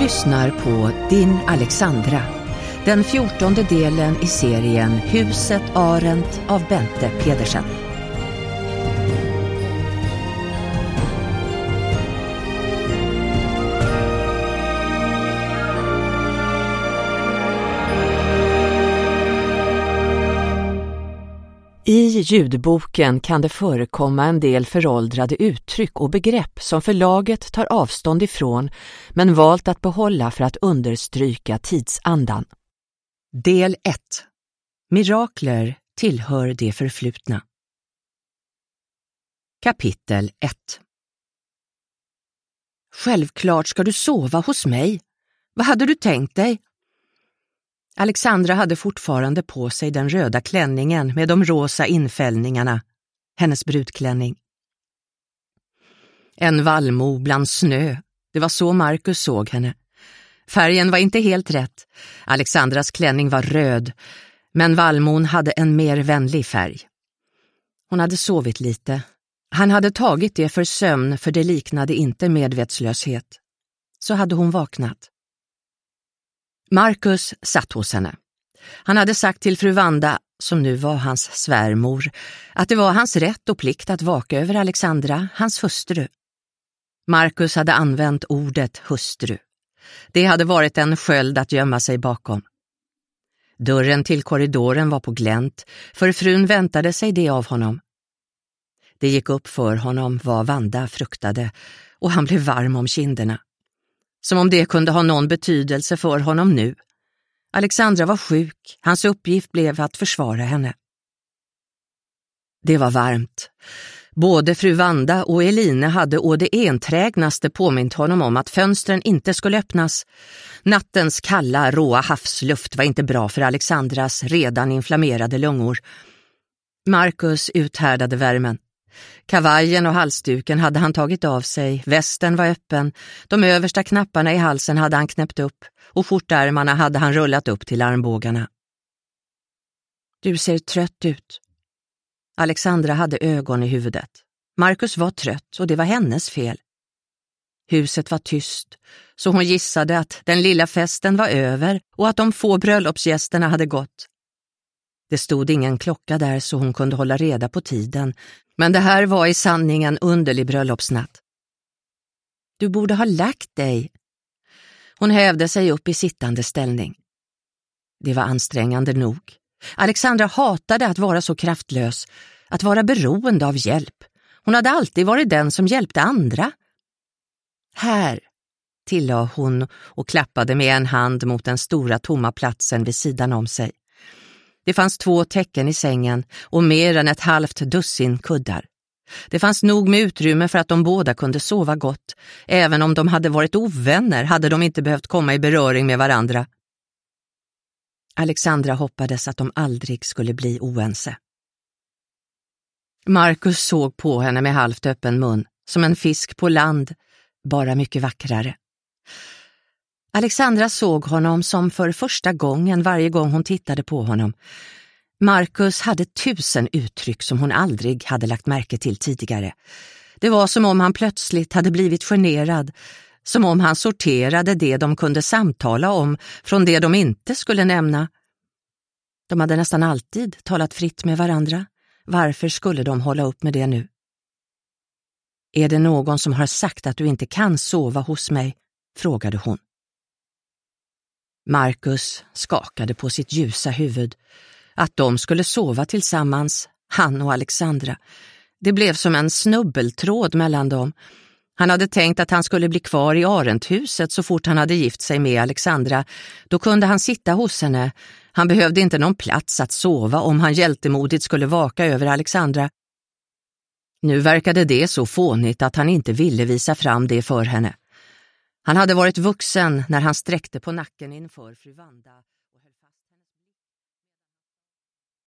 lyssnar på Din Alexandra, den 14:e delen i serien Huset Arendt av Bente Pedersen. I ljudboken kan det förekomma en del föråldrade uttryck och begrepp som förlaget tar avstånd ifrån men valt att behålla för att understryka tidsandan. Del 1. Mirakler tillhör det förflutna. Kapitel 1. Självklart ska du sova hos mig. Vad hade du tänkt dig? Alexandra hade fortfarande på sig den röda klänningen med de rosa infällningarna, hennes brudklänning. En vallmo bland snö, det var så Marcus såg henne. Färgen var inte helt rätt. Alexandras klänning var röd, men vallmon hade en mer vänlig färg. Hon hade sovit lite. Han hade tagit det för sömn, för det liknade inte medvetslöshet. Så hade hon vaknat. Marcus satt hos henne. Han hade sagt till fru Wanda, som nu var hans svärmor, att det var hans rätt och plikt att vaka över Alexandra, hans hustru. Marcus hade använt ordet hustru. Det hade varit en sköld att gömma sig bakom. Dörren till korridoren var på glänt, för frun väntade sig det av honom. Det gick upp för honom vad Wanda fruktade, och han blev varm om kinderna. Som om det kunde ha någon betydelse för honom nu. Alexandra var sjuk, hans uppgift blev att försvara henne. Det var varmt. Både fru Wanda och Eline hade å det enträgnaste påmint honom om att fönstren inte skulle öppnas. Nattens kalla, råa havsluft var inte bra för Alexandras redan inflammerade lungor. Marcus uthärdade värmen. Kavajen och halsduken hade han tagit av sig, västen var öppen, de översta knapparna i halsen hade han knäppt upp och skjortärmarna hade han rullat upp till armbågarna. Du ser trött ut. Alexandra hade ögon i huvudet. Marcus var trött och det var hennes fel. Huset var tyst, så hon gissade att den lilla festen var över och att de få bröllopsgästerna hade gått. Det stod ingen klocka där så hon kunde hålla reda på tiden, men det här var i sanning en underlig bröllopsnatt. Du borde ha lagt dig. Hon hävde sig upp i sittande ställning. Det var ansträngande nog. Alexandra hatade att vara så kraftlös, att vara beroende av hjälp. Hon hade alltid varit den som hjälpte andra. Här, tillade hon och klappade med en hand mot den stora tomma platsen vid sidan om sig. Det fanns 2 täcken i sängen och mer än ett halvt dussin kuddar. Det fanns nog med utrymme för att de båda kunde sova gott. Även om de hade varit ovänner hade de inte behövt komma i beröring med varandra. Alexandra hoppades att de aldrig skulle bli oense. Marcus såg på henne med halvt öppen mun, som en fisk på land, bara mycket vackrare. Alexandra såg honom som för första gången varje gång hon tittade på honom. Marcus hade 1000 uttryck som hon aldrig hade lagt märke till tidigare. Det var som om han plötsligt hade blivit generad, som om han sorterade det de kunde samtala om från det de inte skulle nämna. De hade nästan alltid talat fritt med varandra. Varför skulle de hålla upp med det nu? Är det någon som har sagt att du inte kan sova hos mig? Frågade hon. Marcus skakade på sitt ljusa huvud. Att de skulle sova tillsammans, han och Alexandra. Det blev som en snubbeltråd mellan dem. Han hade tänkt att han skulle bli kvar i Arendthuset så fort han hade gift sig med Alexandra. Då kunde han sitta hos henne. Han behövde inte någon plats att sova om han hjältemodigt skulle vaka över Alexandra. Nu verkade det så fånigt att han inte ville visa fram det för henne. Han hade varit vuxen när han sträckte på nacken inför fru Wanda.